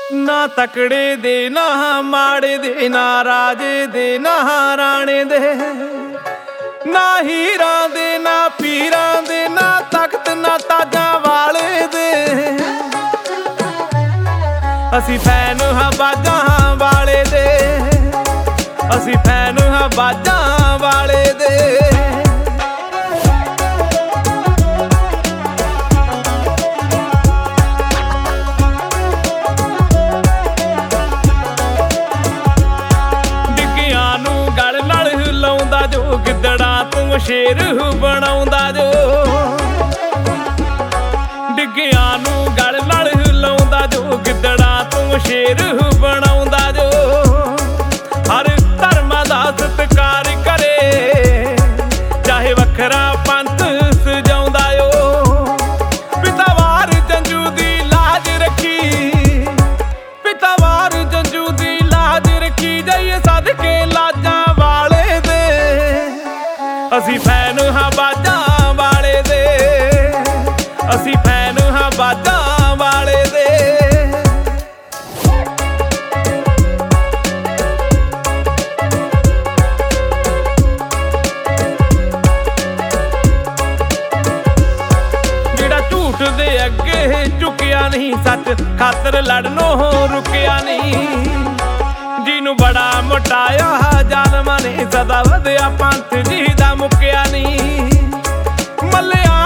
ਨਾ ਤਕੜੇ ਦੇ ਨਾ ਮਾੜੇ ਦੇ, ਨਾ ਰਾਜੇ ਦੇ ਨਾ ਰਾਣੇ ਦੇ, ਨਾ ਹੀਰਾਂ ਦੇ ਨਾ ਪੀਰਾਂ ਦੇ, ਨਾ ਤਖਤ ਨਾ ਤਾਜਾਂ ਵਾਲੇ ਦੇ। ਅਸੀਂ ਫੈਨ ਹਾਂ ਬਾਜਾਂ ਵਾਲੇ ਦੇ, ਅਸੀਂ ਫੈਨ ਹਾਂ ਬਾਜਾਂ ਵਾਲੇ ਦੇ। ਡਿੱਗਿਆਂ ਨੂੰ ਗਲ ਨਾਲ ਹਿਲਾਉਂਦਾ ਜੋ, ਗਿੱਦੜਾਂ ਤੂੰ ਸ਼ੇਰ ਬਣਾਉਂਦਾ ਜੋ। ਡਿੱਗਿਆਂ ਨੂੰ ਗਲ ਨਾਲ ਹਿਲਾਉਂਦਾ ਜੋ, ਗਿੱਦੜਾਂ ਤੂੰ ਸ਼ੇਰ ਬਣਾਉਂਦਾ ਜੋ। ਹਰ ਧਰਮਾਂ ਦਾ ਸਤਿਕਾਰ ਕਰੇ, ਚਾਹੇ ਵੱਖਰਾ ਪੰਥ ਸਜਾਉਂਦਾ ਓ। ਪਿਤਾਵਾਰ ਜੰਝੂ ਦੀ ਲਾਜ ਰੱਖੀ, ਪਿਤਾਵਾਰ ਜੰਝੂ ਦੀ ਲਾਜ ਰੱਖੀ, ਜਾਈਏ ਸਦਕੇ ਲਾਜਾਂ ਵਾਲੇ ਦੇ। ਅਸੀਂ ਫੈਨ ਹਾਂ ਬਾਜਾਂ ਵਾਲੇ ਦੇ, ਅਸੀਂ ਫੈਨ ਹਾਂ ਬਾਜਾਂ ਵਾਲੇ ਦੇ। ਜਿਹੜਾ ਝੂਠ ਦੇ ਅੱਗੇ ਝੁਕਿਆ ਨਹੀਂ, ਸੱਚ ਖਾਤਰ ਲੜਨੋਂ ਰੁਕਿਆ ਨਹੀਂ। ਜਿਹਨੂੰ ਬੜਾ ਮੋਟਾਇਆ ਜ਼ਾਲਮਾਂ ਨੇ, ਸਦਾ ਵਧਿਆ ਪੰਥ ਜੀ ਦਾ ਮੁੱਕਿਆ ਨਹੀਂ। ਮੱਲਿਆ